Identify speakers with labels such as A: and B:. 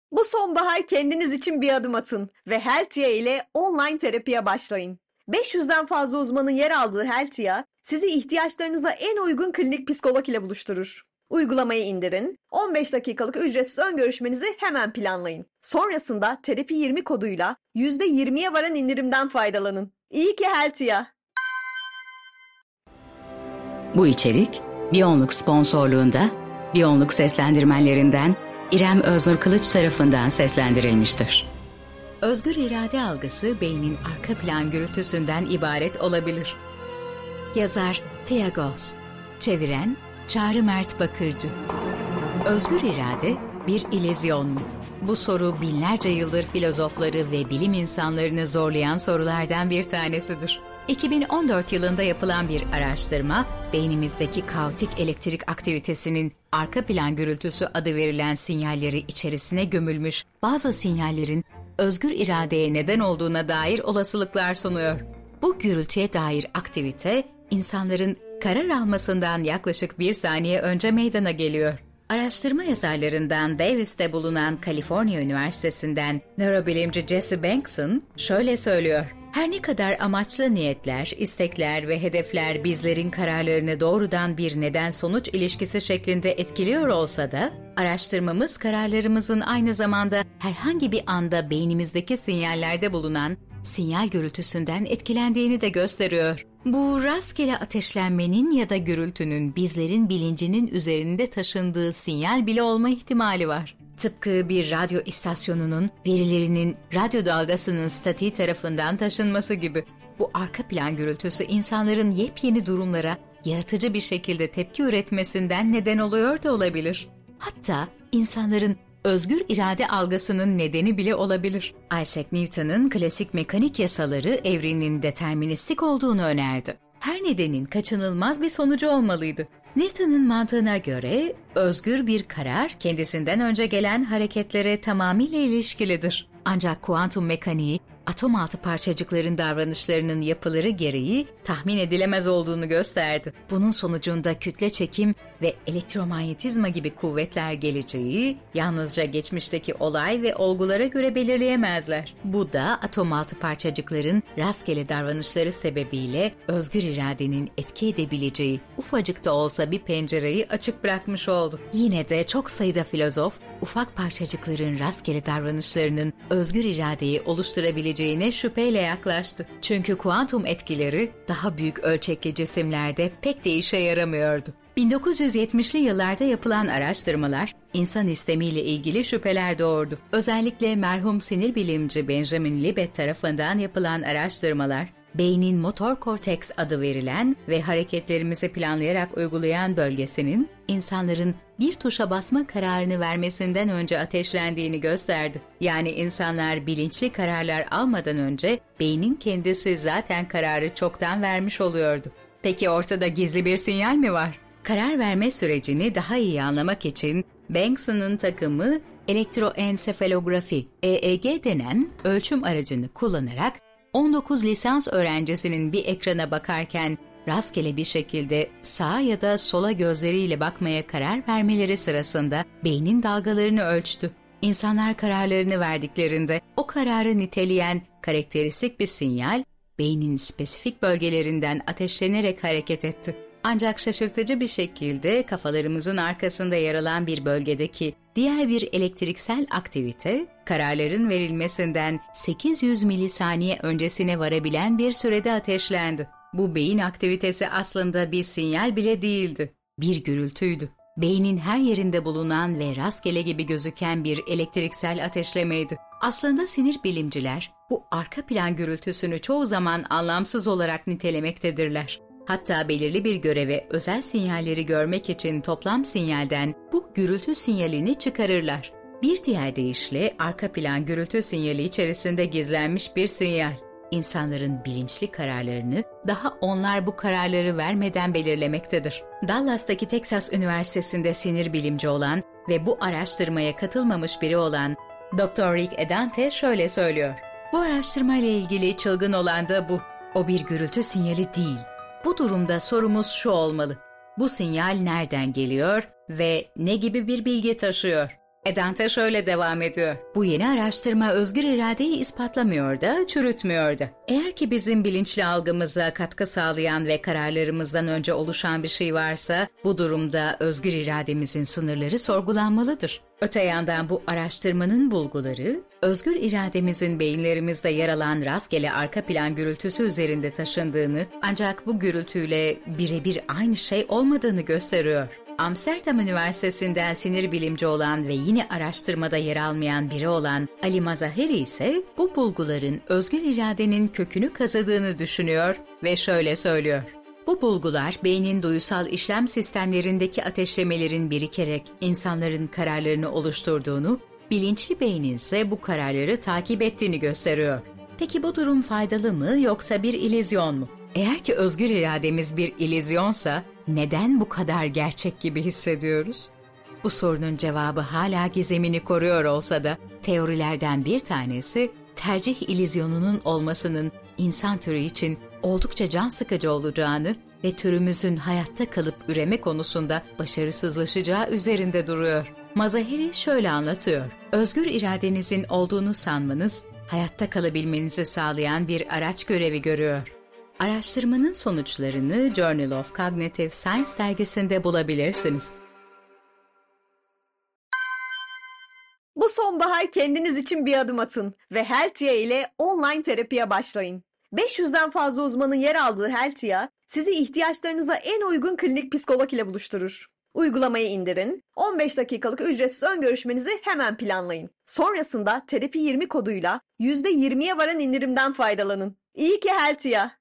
A: Bu sonbahar kendiniz için bir adım atın ve Heltia ile online terapiye başlayın. 500'den fazla uzmanın yer aldığı Heltia, sizi ihtiyaçlarınıza en uygun klinik psikolog ile buluşturur. Uygulamayı indirin, 15 dakikalık ücretsiz ön görüşmenizi hemen planlayın. Sonrasında Terapi 20 koduyla %20'ye varan indirimden faydalanın. İyi ki Heltia.
B: Bu içerik Biyonluk sponsorluğunda Biyonluk seslendirmenlerinden İrem Öznur Kılıç tarafından seslendirilmiştir. Özgür irade algısı beynin arka plan gürültüsünden ibaret olabilir. Yazar Tia Goss, çeviren Çağrı Mert Bakırcı. Özgür irade bir illüzyon mu? Bu soru binlerce yıldır filozofları ve bilim insanlarını zorlayan sorulardan bir tanesidir. 2014 yılında yapılan bir araştırma, beynimizdeki kaotik elektrik aktivitesinin arka plan gürültüsü adı verilen sinyalleri içerisine gömülmüş bazı sinyallerin özgür iradeye neden olduğuna dair olasılıklar sunuyor. Bu gürültüye dair aktivite, insanların karar almasından yaklaşık 1 saniye önce meydana geliyor. Araştırma yazarlarından Davis'te bulunan Kaliforniya Üniversitesi'nden nörobilimci Jesse Banks'ın şöyle söylüyor. Her ne kadar amaçlı niyetler, istekler ve hedefler bizlerin kararlarını doğrudan bir neden-sonuç ilişkisi şeklinde etkiliyor olsa da, araştırmamız kararlarımızın aynı zamanda herhangi bir anda beynimizdeki sinyallerde bulunan sinyal gürültüsünden etkilendiğini de gösteriyor. Bu rastgele ateşlenmenin ya da gürültünün bizlerin bilincinin üzerinde taşındığı sinyal bile olma ihtimali var. Tıpkı bir radyo istasyonunun verilerinin radyo dalgasının statiği tarafından taşınması gibi. Bu arka plan gürültüsü insanların yepyeni durumlara yaratıcı bir şekilde tepki üretmesinden neden oluyor da olabilir. Hatta insanların özgür irade algısının nedeni bile olabilir. Isaac Newton'un klasik mekanik yasaları evrenin deterministik olduğunu önerdi. Her nedenin kaçınılmaz bir sonucu olmalıydı. Newton'un mantığına göre özgür bir karar kendisinden önce gelen hareketlere tamamıyla ilişkilidir. Ancak kuantum mekaniği, atom altı parçacıkların davranışlarının yapıları gereği tahmin edilemez olduğunu gösterdi. Bunun sonucunda kütle çekim ve elektromanyetizma gibi kuvvetler geleceği yalnızca geçmişteki olay ve olgulara göre belirleyemezler. Bu da atom altı parçacıkların rastgele davranışları sebebiyle özgür iradenin etki edebileceği ufacık da olsa bir pencereyi açık bırakmış oldu. Yine de çok sayıda filozof, ufak parçacıkların rastgele davranışlarının özgür iradeyi oluşturabileceğine şüpheyle yaklaştı. Çünkü kuantum etkileri daha büyük ölçekli cisimlerde pek de işe yaramıyordu. 1970'li yıllarda yapılan araştırmalar insan istemiyle ilgili şüpheler doğurdu. Özellikle merhum sinir bilimci Benjamin Libet tarafından yapılan araştırmalar, beynin motor korteks adı verilen ve hareketlerimizi planlayarak uygulayan bölgesinin insanların bir tuşa basma kararını vermesinden önce ateşlendiğini gösterdi. Yani insanlar bilinçli kararlar almadan önce beynin kendisi zaten kararı çoktan vermiş oluyordu. Peki ortada gizli bir sinyal mi var? Karar verme sürecini daha iyi anlamak için Banks'ın takımı elektroensefalografi (EEG) denen ölçüm aracını kullanarak 19 lisans öğrencisinin bir ekrana bakarken rastgele bir şekilde sağa ya da sola gözleriyle bakmaya karar vermeleri sırasında beynin dalgalarını ölçtü. İnsanlar kararlarını verdiklerinde o kararı niteleyen karakteristik bir sinyal beynin spesifik bölgelerinden ateşlenerek hareket etti. Ancak şaşırtıcı bir şekilde kafalarımızın arkasında yer alan bir bölgedeki diğer bir elektriksel aktivite, kararların verilmesinden 800 milisaniye öncesine varabilen bir sürede ateşlendi. Bu beyin aktivitesi aslında bir sinyal bile değildi. Bir gürültüydü. Beynin her yerinde bulunan ve rastgele gibi gözüken bir elektriksel ateşlemeydi. Aslında sinir bilimciler bu arka plan gürültüsünü çoğu zaman anlamsız olarak nitelemektedirler. Hatta belirli bir göreve özel sinyalleri görmek için toplam sinyalden bu gürültü sinyalini çıkarırlar. Bir diğer deyişle arka plan gürültü sinyali içerisinde gizlenmiş bir sinyal. İnsanların bilinçli kararlarını daha onlar bu kararları vermeden belirlemektedir. Dallas'taki Texas Üniversitesi'nde sinir bilimci olan ve bu araştırmaya katılmamış biri olan Dr. Rick Edante şöyle söylüyor. Bu araştırmayla ilgili çılgın olan da bu. O bir gürültü sinyali değil. Bu durumda sorumuz şu olmalı. Bu sinyal nereden geliyor ve ne gibi bir bilgi taşıyor? Edante şöyle devam ediyor. Bu yeni araştırma özgür iradeyi ispatlamıyor da, çürütmüyor da. Eğer ki bizim bilinçli algımıza katkı sağlayan ve kararlarımızdan önce oluşan bir şey varsa, bu durumda özgür irademizin sınırları sorgulanmalıdır. Öte yandan bu araştırmanın bulguları, özgür irademizin beyinlerimizde yer alan rastgele arka plan gürültüsü üzerinde taşındığını, ancak bu gürültüyle birebir aynı şey olmadığını gösteriyor. Amsterdam Üniversitesi'nden sinir bilimci olan ve yine araştırmada yer almayan biri olan Ali Mazaheri ise bu bulguların özgür iradenin kökünü kazıdığını düşünüyor ve şöyle söylüyor. Bu bulgular beynin duyusal işlem sistemlerindeki ateşlemelerin birikerek insanların kararlarını oluşturduğunu, bilinçli beynin ise bu kararları takip ettiğini gösteriyor. Peki bu durum faydalı mı yoksa bir illüzyon mu? Eğer ki özgür irademiz bir illüzyonsa neden bu kadar gerçek gibi hissediyoruz? Bu sorunun cevabı hala gizemini koruyor olsa da teorilerden bir tanesi tercih illüzyonunun olmasının insan türü için oldukça can sıkıcı olacağını ve türümüzün hayatta kalıp üreme konusunda başarısızlaşacağı üzerinde duruyor. Mazaheri şöyle anlatıyor. Özgür iradenizin olduğunu sanmanız, hayatta kalabilmenizi sağlayan bir araç görevi görüyor. Araştırmanın sonuçlarını Journal of Cognitive Science dergisinde bulabilirsiniz.
A: Bu sonbahar kendiniz için bir adım atın ve Heltia ile online terapiye başlayın. 500'den fazla uzmanın yer aldığı Heltia, sizi ihtiyaçlarınıza en uygun klinik psikolog ile buluşturur. Uygulamayı indirin, 15 dakikalık ücretsiz ön görüşmenizi hemen planlayın. Sonrasında Terapi 20 koduyla %20'ye varan indirimden faydalanın. İyi ki Heltia!